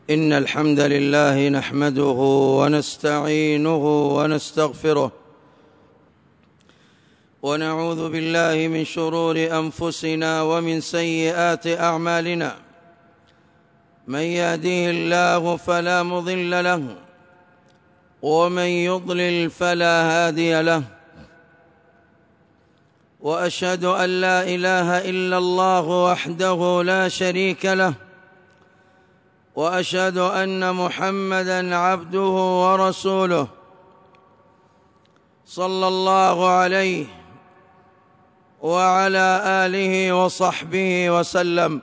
إن الحمد لله نحمده ونستعينه ونستغفره ونعوذ بالله من شرور أنفسنا ومن سيئات أعمالنا. من يهده الله فلا مضل له ومن يضلل فلا هادي له، وأشهد أن لا إله إلا الله وحده لا شريك له، وأشهد أن محمدًا عبده ورسوله صلى الله عليه وعلى آله وصحبه وسلم.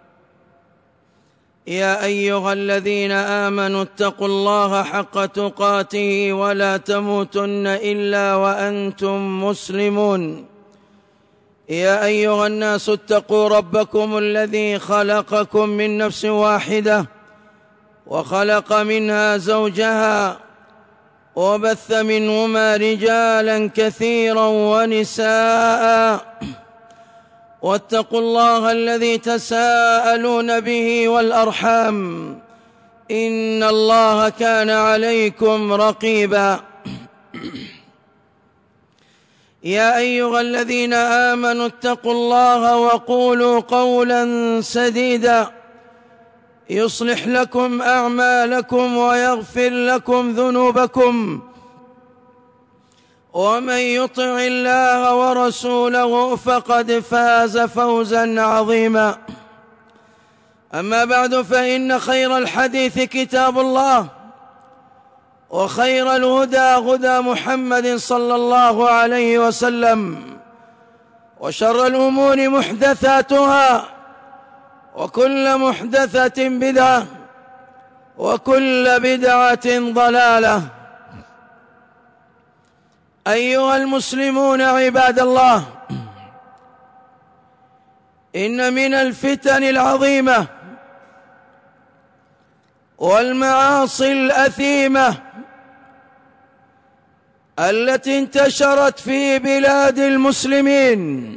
يا أيها الذين آمنوا اتقوا الله حق تقاته ولا تموتن إلا وأنتم مسلمون. يا أيها الناس اتقوا ربكم الذي خلقكم من نفس واحدة وخلق منها زوجها وبث منهما رجالا كثيرا ونساء، واتقوا الله الذي تساءلون به والأرحام إن الله كان عليكم رقيبا. يا أيها الذين آمنوا اتقوا الله وقولوا قولا سديدا يصلح لكم أعمالكم ويغفر لكم ذنوبكم، ومن يطع الله ورسوله فقد فاز فوزا عظيما. أما بعد، فإن خير الحديث كتاب الله، وخير الهدى هدى محمد صلى الله عليه وسلم، وشر الأمور محدثاتها، وكل محدثة بدعة، وكل بدعة ضلالة. أيها المسلمون عباد الله، إن من الفتن العظيمة والمعاصي الأثيمة التي انتشرت في بلاد المسلمين،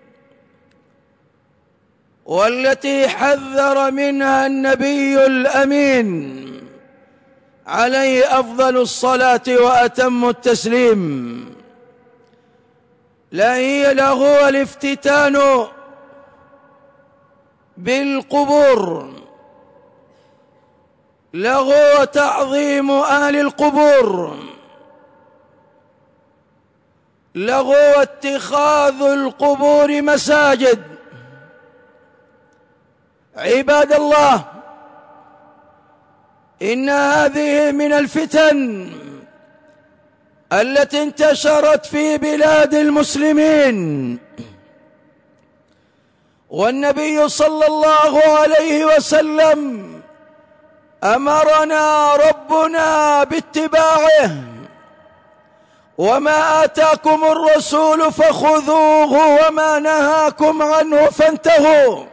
والتي حذر منها النبي الأمين عليه أفضل الصلاة وأتم التسليم، لا هي له الافتتان بالقبور، له تعظيم أهل القبور، له اتخاذ القبور مساجد. عباد الله، إن هذه من الفتن التي انتشرت في بلاد المسلمين، والنبي صلى الله عليه وسلم أمرنا ربنا باتباعه، وما آتاكم الرسول فخذوه وما نهاكم عنه فانتهوا،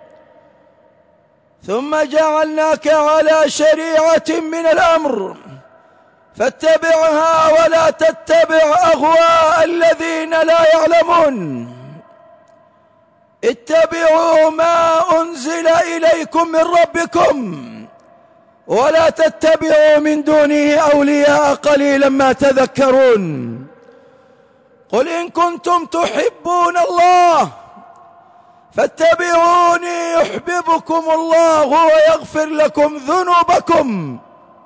ثم جعلناك على شريعة من الأمر فاتبعها ولا تتبع أهواء الذين لا يعلمون. اتبعوا ما أنزل إليكم من ربكم ولا تتبعوا من دونه أولياء قليلا ما تذكرون. قل إن كنتم تحبون الله فاتبعوني يحببكم الله ويغفر لكم ذنوبكم.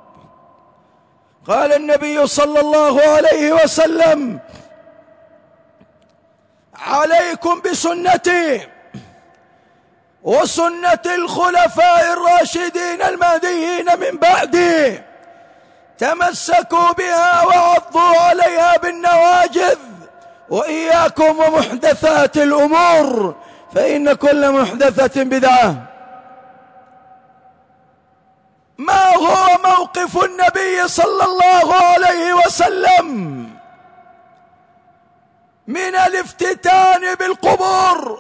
قال النبي صلى الله عليه وسلم: عليكم بسنتي وسنة الخلفاء الراشدين المهديين من بعدي، تمسكوا بها وعضوا عليها بالنواجذ، وإياكم ومحدثات الأمور فإن كل محدثة بدعة. ما هو موقف النبي صلى الله عليه وسلم من الافتتان بالقبور؟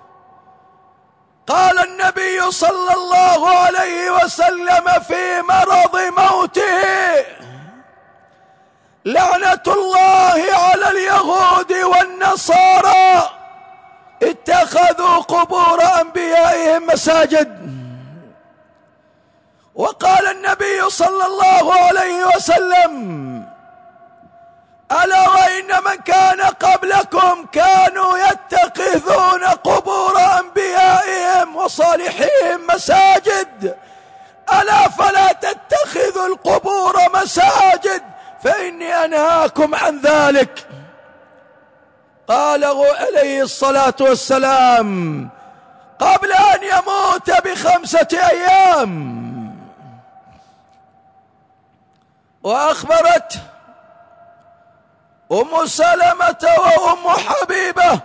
قال النبي صلى الله عليه وسلم في مرض موته: لعنة الله على اليهود والنصارى اتخذوا قبور أنبيائهم مساجد. وقال النبي صلى الله عليه وسلم: ألا وإن من كان قبلكم كانوا يتخذون قبور أنبيائهم وصالحيهم مساجد، ألا فلا تتخذوا القبور مساجد فإني أنهاكم عن ذلك. قاله عليه الصلاة والسلام قبل أن يموت ب5 أيام. وأخبرت أم سلمة وأم حبيبة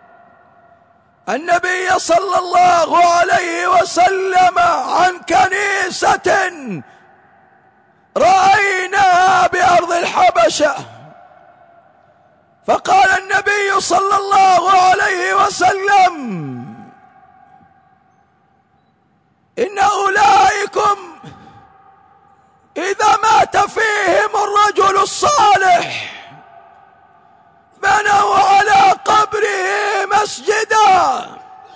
النبي صلى الله عليه وسلم عن كنيسة رأيناها بأرض الحبشة، فقال النبي صلى الله عليه وسلم: إن أولئكم إذا مات فيهم الرجل الصالح بنوا على قبره مسجدا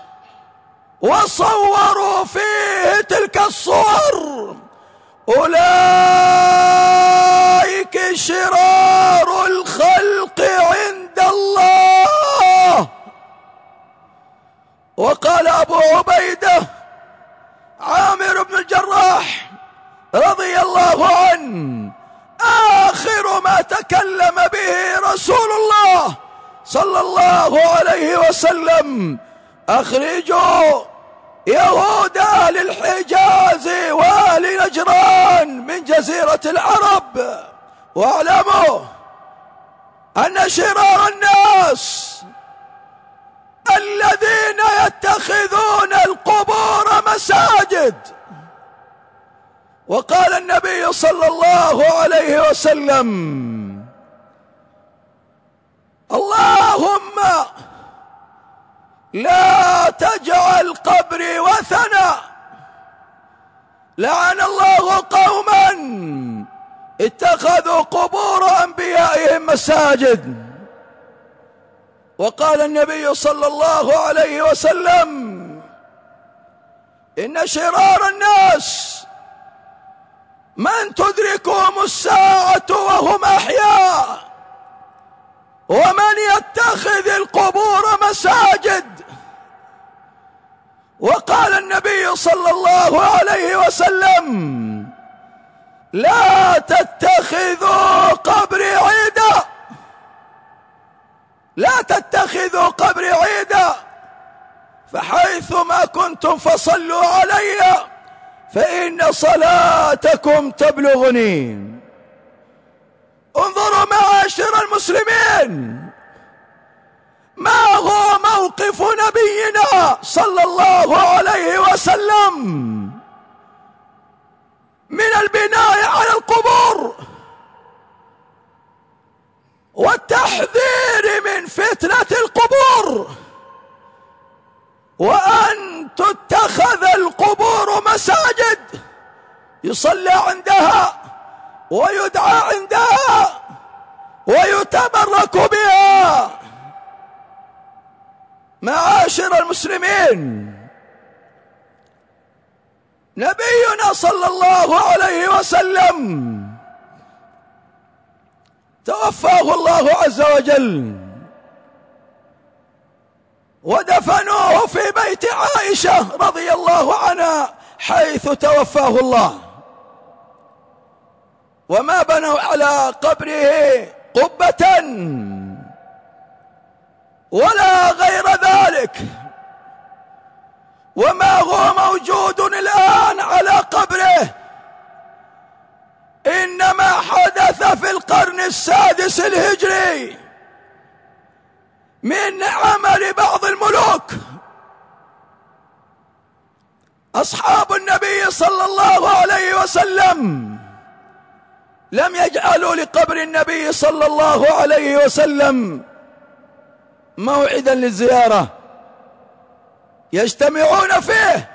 وصوروا فيه تلك الصور، أولئك شرار الخلق عند الله. وقال أبو عبيدة عامر بن الجراح رضي الله عنه: آخر ما تكلم به رسول الله صلى الله عليه وسلم: أخرجوا يهود أهل الحجاز وأهل نجران من جزيرة العرب، واعلموا أن شرار الناس الذين يتخذون القبور مساجد. وقال النبي صلى الله عليه وسلم: اللهم لا تجعل قبري وثنا. لعن الله قوما اتخذوا قبور أنبيائهم مساجد. وقال النبي صلى الله عليه وسلم: إن شرار الناس من تدركهم الساعة وهم أحياء، ومن يتخذ القبور مساجد. وقال النبي صلى الله عليه وسلم: لا تتخذوا قبري عيدا، لا تتخذوا قبري عيدا، فحيثما كنتم فصلوا علي فإن صلاتكم تبلغني. انظروا معاشر المسلمين ما هو موقف نبينا صلى الله عليه وسلم من البناء على القبور والتحذير من فتنة القبور، وأن تتخذ القبور مساجد يصلى عندها ويدعى عندها ويتبرك بها. معاشر المسلمين، نبينا صلى الله عليه وسلم توفاه الله عز وجل، ودفنوه في بيت عائشة رضي الله عنها حيث توفاه الله، وما بنوا على قبره قبة ولا غير ذلك، وما هو موجود الآن على قبره إنما حدث في القرن السادس الهجري من عمل بعض الملوك. أصحاب النبي صلى الله عليه وسلم لم يجعلوا لقبر النبي صلى الله عليه وسلم موعدا للزيارة يجتمعون فيه.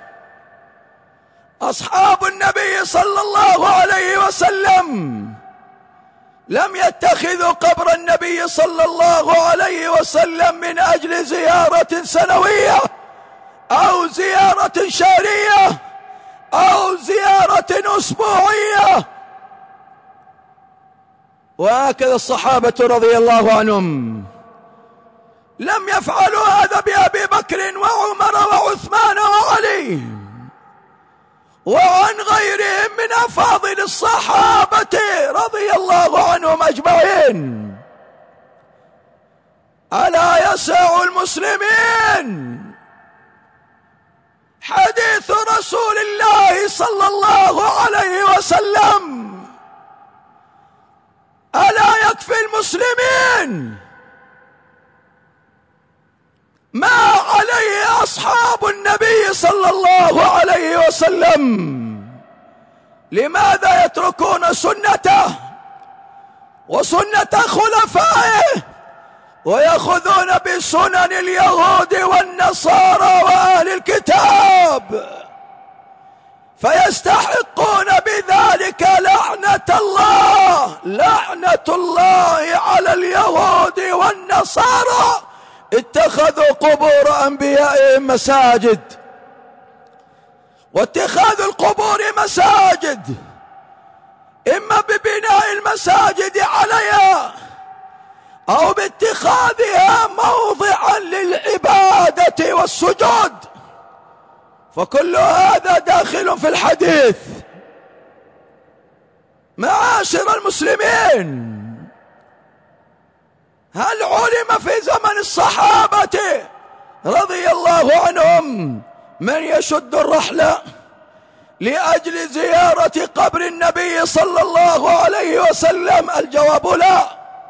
أصحاب النبي صلى الله عليه وسلم لم يتخذوا قبر النبي صلى الله عليه وسلم من أجل زيارة سنوية أو زيارة شهرية أو زيارة أسبوعية. وهكذا الصحابة رضي الله عنهم لم يفعلوا هذا بأبي بكر وعمر وعثمان وعلي وعن غيرهم من أفاضل الصحابة رضي الله عنهم أجمعين. ألا يسع المسلمين حديث رسول الله صلى الله عليه وسلم؟ ألا يكفي المسلمين ما عليه أصحاب النبي صلى الله عليه وسلم؟ لماذا يتركون سنته وسنة خلفائه ويأخذون بسنن اليهود والنصارى وأهل الكتاب، فيستحقون بذلك لعنة الله على اليهود والنصارى؟ اتخذوا قبور أنبيائهم مساجد، واتخاذ القبور مساجد إما ببناء المساجد عليها أو باتخاذها موضعا للعبادة والسجود، فكل هذا داخل في الحديث. معاشر المسلمين، هل علم في زمن الصحابة رضي الله عنهم من يشد الرحل لأجل زيارة قبر النبي صلى الله عليه وسلم؟ الجواب لا،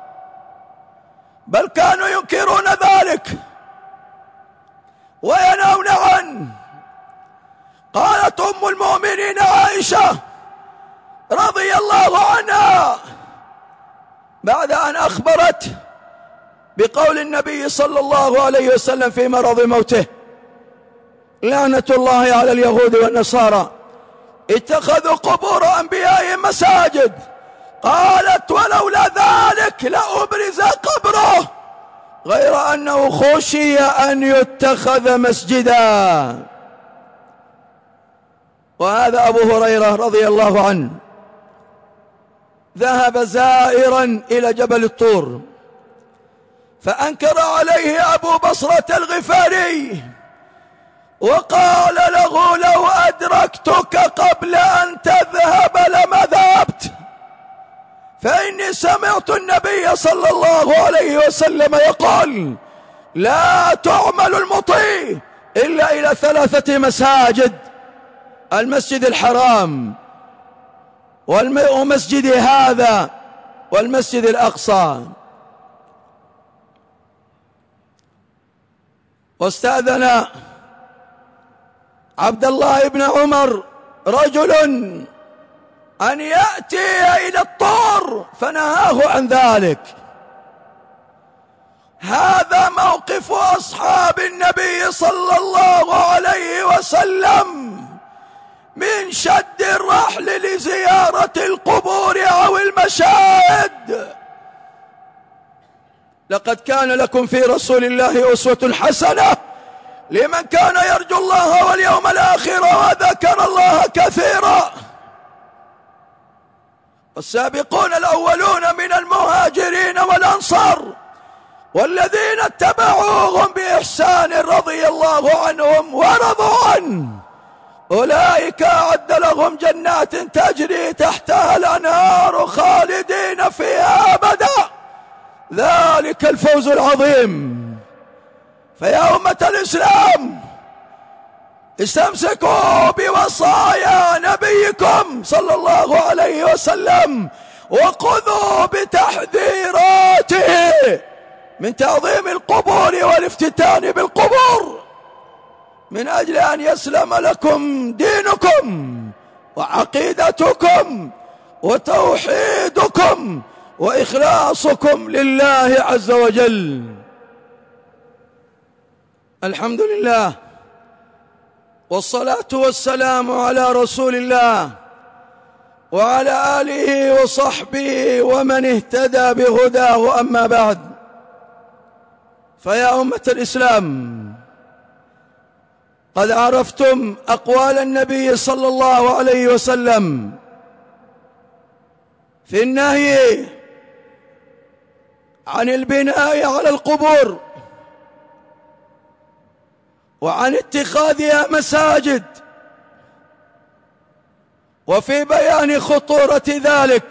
بل كانوا ينكرون ذلك وينهون عنه. قالت أم المؤمنين عائشة رضي الله عنها بعد أن أخبرت بقول النبي صلى الله عليه وسلم في مرض موته: لعنة الله على اليهود والنصارى اتخذوا قبور أنبيائهم مساجد. قالت: ولولا ذلك لأبرز قبره، غير أنه خشي أن يتخذ مسجدا. وهذا أبو هريرة رضي الله عنه ذهب زائرا إلى جبل الطور، فأنكر عليه أبو بصرة الغفاري وقال له: لو أدركتك قبل أن تذهب لما ذهبت، فإني سمعت النبي صلى الله عليه وسلم يقول: لا تعمل المطي إلا إلى 3 مساجد: المسجد الحرام ومسجد هذا والمسجد الأقصى. واستأذن عبد الله بن عمر رجل أن يأتي إلى الطور فنهاه عن ذلك. هذا موقف أصحاب النبي صلى الله عليه وسلم من شد الرحل لزيارة القبور أو المشاهد. لقد كان لكم في رسول الله أسوة حسنة لمن كان يرجو الله واليوم الآخر وذكر الله كثيرا. والسابقون الأولون من المهاجرين والأنصار والذين اتبعوهم بإحسان رضي الله عنهم ورضوا عنه، أولئك أعد لهم جنات تجري تحتها الأنهار خالدين فيها أبدا، ذلك الفوز العظيم. فيا أمة الإسلام، استمسكوا بوصايا نبيكم صلى الله عليه وسلم وخذوا بتحذيراته من تعظيم القبور والافتتان بالقبور، من أجل أن يسلم لكم دينكم وعقيدتكم وتوحيدكم وإخلاصكم لله عز وجل. الحمد لله والصلاة والسلام على رسول الله وعلى آله وصحبه ومن اهتدى بهداه. أما بعد، فيا أمة الإسلام، قد عرفتم أقوال النبي صلى الله عليه وسلم في النهي عن البناء على القبور وعن اتخاذها مساجد، وفي بيان خطورة ذلك،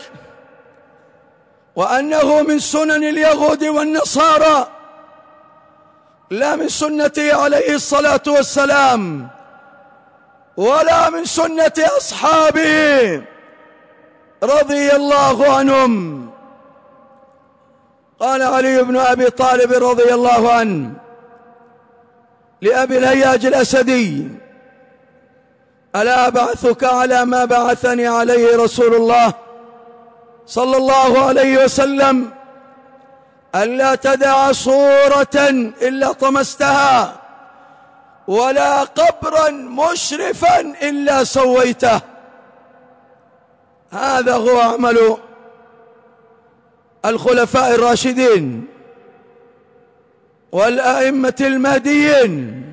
وأنه من سنن اليهود والنصارى لا من سنته عليه الصلاة والسلام ولا من سنة أصحابه رضي الله عنهم. قال علي بن أبي طالب رضي الله عنه لأبي الهياج الأسدي: ألا أبعثك على ما بعثني عليه رسول الله صلى الله عليه وسلم، ألا تدع صورة إلا طمستها ولا قبرا مشرفا إلا سويته. هذا هو عمل الخلفاء الراشدين والأئمة المهديين،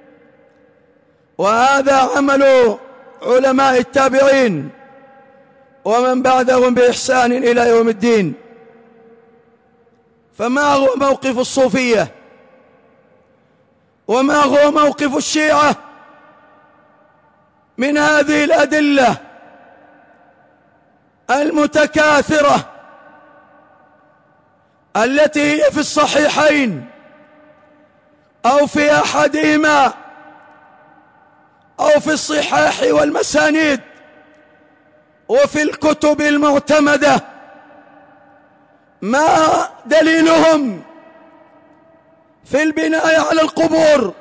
وهذا عمل علماء التابعين ومن بعدهم بإحسان إلى يوم الدين. فما هو موقف الصوفية وما هو موقف الشيعة من هذه الأدلة المتكاثرة التي هي في الصحيحين أو في أحدهما أو في الصحاح والمسانيد وفي الكتب المعتمدة؟ ما دليلهم في البناء على القبور؟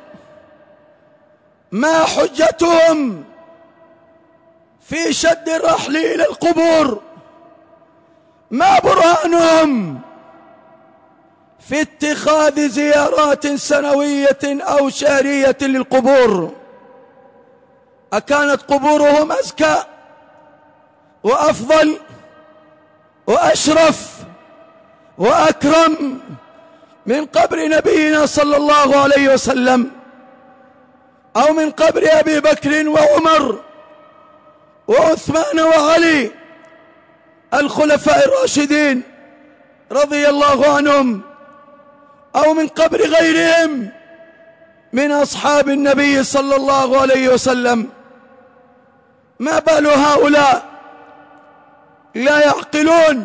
ما حجتهم في شد الرحل إلى القبور؟ ما برهانهم في اتخاذ زيارات سنوية أو شهرية للقبور؟ أكانت قبورهم أزكى وأفضل وأشرف وأكرم من قبر نبينا صلى الله عليه وسلم، أو من قبر أبي بكر وعمر وعثمان وعلي الخلفاء الراشدين رضي الله عنهم، أو من قبر غيرهم من أصحاب النبي صلى الله عليه وسلم؟ ما بال هؤلاء لا يعقلون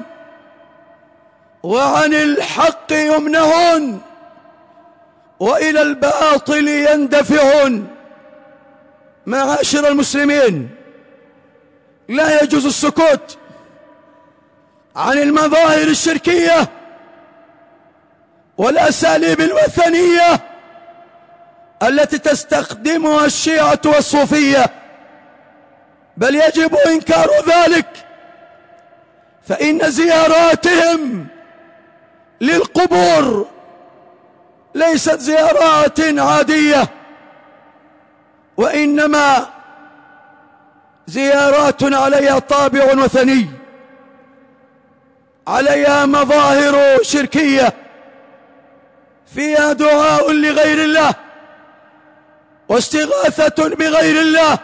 وعن الحق يمنعون وإلى الباطل يندفعون؟ معاشر المسلمين، لا يجوز السكوت عن المظاهر الشركية والأساليب الوثنية التي تستخدمها الشيعة والصوفية، بل يجب إنكار ذلك، فإن زياراتهم للقبور ليست زيارات عادية، وإنما زيارات عليها طابع وثني، عليها مظاهر شركية، فيها دعاء لغير الله واستغاثة بغير الله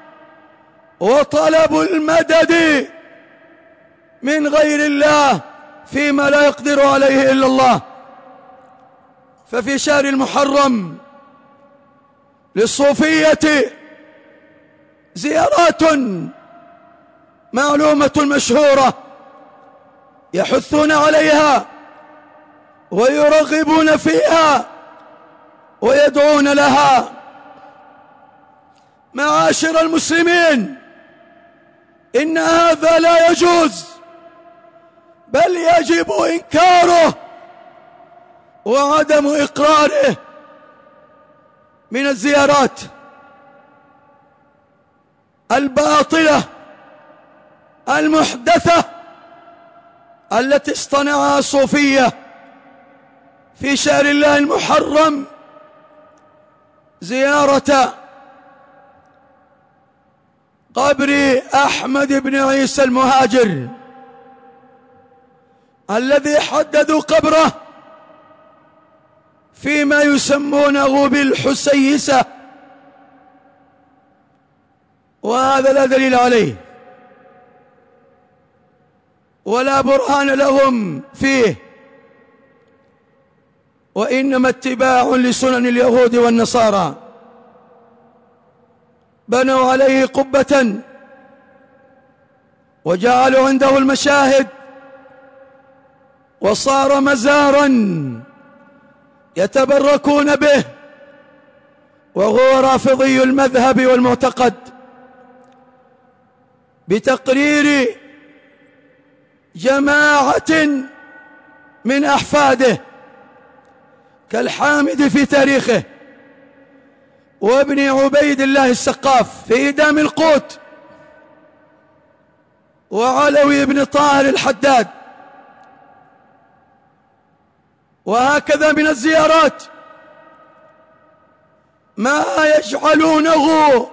وطلب المدد من غير الله فيما لا يقدر عليه إلا الله. ففي شهر المحرم للصوفية زيارات معلومة مشهورة يحثون عليها ويرغبون فيها ويدعون لها. معاشر المسلمين، إن هذا لا يجوز، بل يجب إنكاره وعدم إقراره من الزيارات الباطلة المحدثة التي اصطنعها الصوفية في شهر الله المحرم، زيارة قبر أحمد بن عيسى المهاجر الذي حددوا قبره فيما يسمونه بالحسيسة وهذا لا دليل عليه ولا برهان لهم فيه، وإنما اتباع لسنن اليهود والنصارى. بنوا عليه قبة وجعلوا عنده المشاهد، وصار مزارا يتبركون به، وهو رافضي المذهب والمعتقد، بتقرير جماعة من أحفاده كالحامد في تاريخه، وابن عبيد الله السقاف في إدام القوت، وعلوي بن طاهر الحداد. وهكذا من الزيارات ما يجعلونه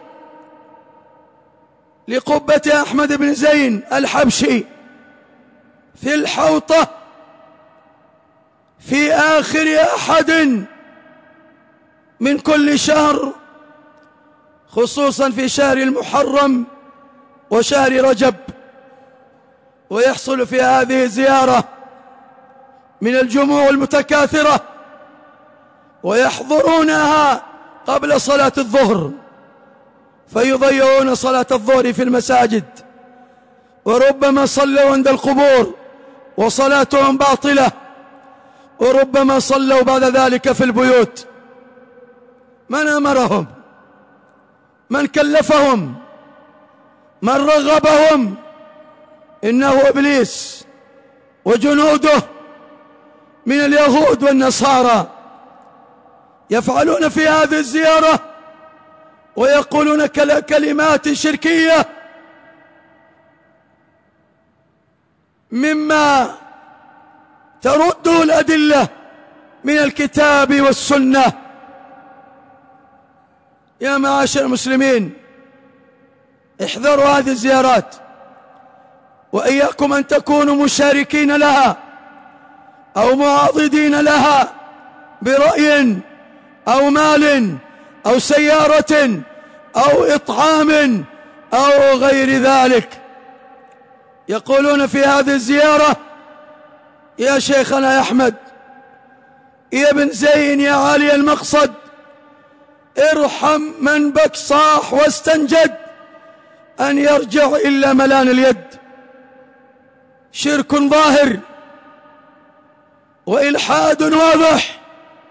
لقبة أحمد بن زين الحبشي في الحوطة في آخر أحد من كل شهر، خصوصا في شهر المحرم وشهر رجب. ويحصل في هذه الزيارة من الجموع المتكاثرة، ويحضرونها قبل صلاة الظهر، فيضيعون صلاة الظهر في المساجد، وربما صلوا عند القبور وصلاتهم باطلة، وربما صلوا بعد ذلك في البيوت. من أمرهم؟ من كلفهم؟ من رغبهم؟ إنه إبليس وجنوده من اليهود والنصارى، يفعلون في هذه الزيارة ويقولون كلمات شركية مما ترده الأدلة من الكتاب والسنة. يا معاشر المسلمين، احذروا هذه الزيارات، وإياكم أن تكونوا مشاركين لها أو معاضدين لها برأي أو مال أو سيارة أو إطعام أو غير ذلك. يقولون في هذه الزيارة: يا شيخنا يا أحمد، يا ابن زين، يا عالي المقصد، ارحم من بك صاح واستنجد أن يرجع إلا ملان اليد. شرك ظاهر وإلحاد واضح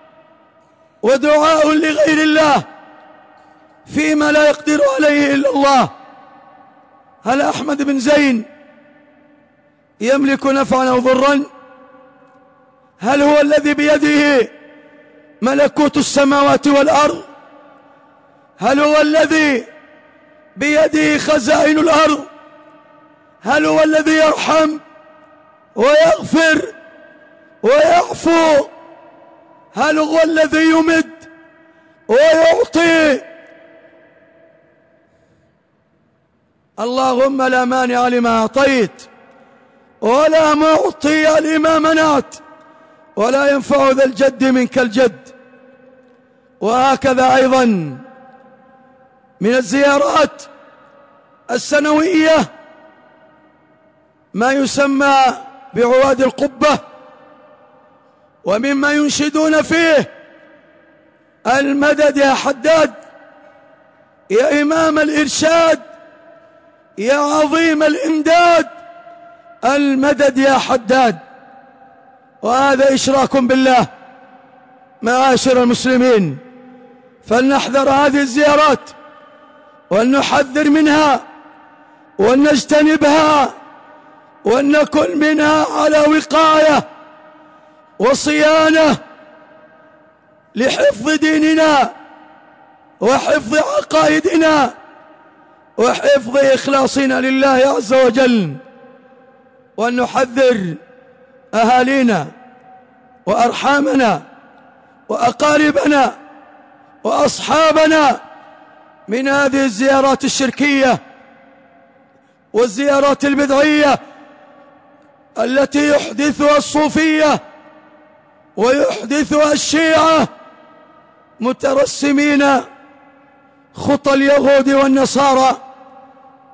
ودعاء لغير الله فيما لا يقدر عليه إلا الله. هل أحمد بن زين يملك نفعا أو ضرا؟ هل هو الذي بيده ملكوت السماوات والأرض؟ هل هو الذي بيده خزائن الأرض؟ هل هو الذي يرحم ويغفر ويعفو؟ هل هو الذي يمد ويعطي؟ اللهم لا مانع لما أعطيت ولا معطي لما منعت ولا ينفع ذا الجد منك الجد. وهكذا أيضا من الزيارات السنوية ما يسمى بعواد القبة، ومما ينشدون فيه: المدد يا حداد، يا إمام الإرشاد، يا عظيم الإمداد، المدد يا حداد. وهذا إشراك بالله. معاشر المسلمين، فلنحذر هذه الزيارات ولنحذر منها ولنجتنبها ولنكن منها على وقاية وصيانة لحفظ ديننا وحفظ عقائدنا وحفظ إخلاصنا لله عز وجل، وأن نحذر أهالينا وأرحامنا وأقاربنا وأصحابنا من هذه الزيارات الشركية والزيارات البدعية التي يحدثها الصوفية ويحدثها الشيعة مترسمين خطى اليهود والنصارى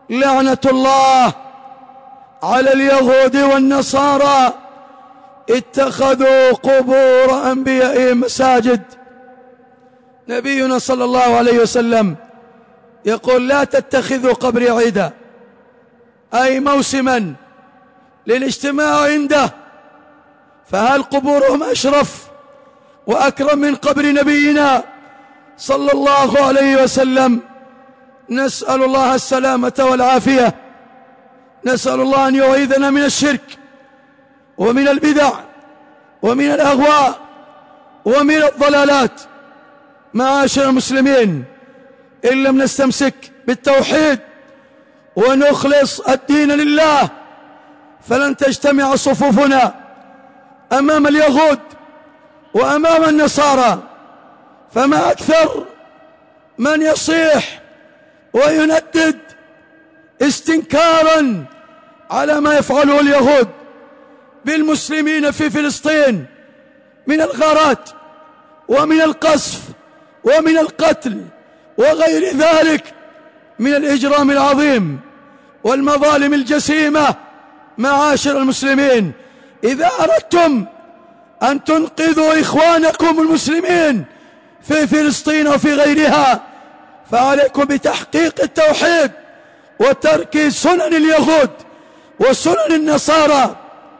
لعنة الله على اليهود والنصارى اتخذوا قبور أنبيائهم مساجد. نبينا صلى الله عليه وسلم يقول: لا تتخذوا قبري عيدا، أي موسما للاجتماع عنده. فهل قبورهم أشرف وأكرم من قبر نبينا صلى الله عليه وسلم؟ نسأل الله السلامة والعافية. نسأل الله أن يعيذنا من الشرك ومن البدع ومن الأهواء ومن الضلالات. معاشر المسلمين، إن لم نستمسك بالتوحيد ونخلص الدين لله فلن تجتمع صفوفنا أمام اليهود وأمام النصارى. فما أكثر من يصيح ويندد استنكارا على ما يفعله اليهود بالمسلمين في فلسطين من الغارات ومن القصف ومن القتل وغير ذلك من الإجرام العظيم والمظالم الجسيمة. معاشر المسلمين، إذا أردتم أن تنقذوا إخوانكم المسلمين في فلسطين وفي غيرها فعليكم بتحقيق التوحيد وترك سنن اليهود وسنن النصارى.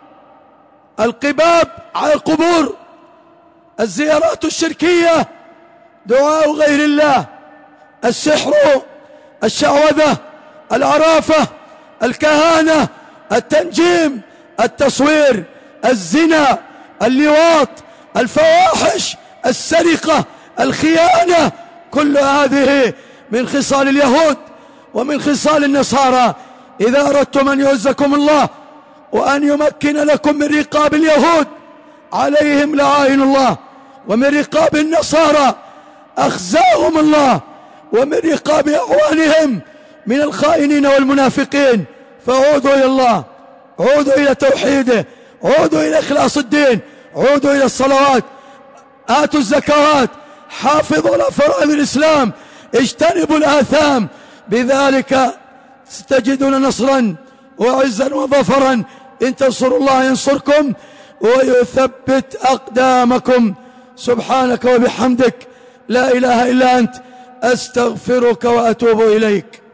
القباب على القبور، الزيارات الشركية، دعاء غير الله، السحر، الشعوذة، العرافة، الكهانة، التنجيم، التصوير، الزنا، اللواط، الفواحش، السرقة، الخيانة، كل هذه من خصال اليهود ومن خصال النصارى. إذا أردتم أن يعزكم الله وأن يمكن لكم من رقاب اليهود عليهم لعائن الله، ومن رقاب النصارى أخزاهم الله، ومن رقاب أعوانهم من الخائنين والمنافقين، فعودوا إلى الله، عودوا إلى توحيده، عودوا إلى إخلاص الدين، عودوا إلى الصلوات، آتوا الزكوات، حافظوا على فرائض الإسلام، اجتنبوا الآثام. بذلك ستجدون نصرا وعزا وظفرا. إن تنصروا الله ينصركم ويثبت أقدامكم. سبحانك وبحمدك، لا إله إلا أنت، أستغفرك وأتوب إليك.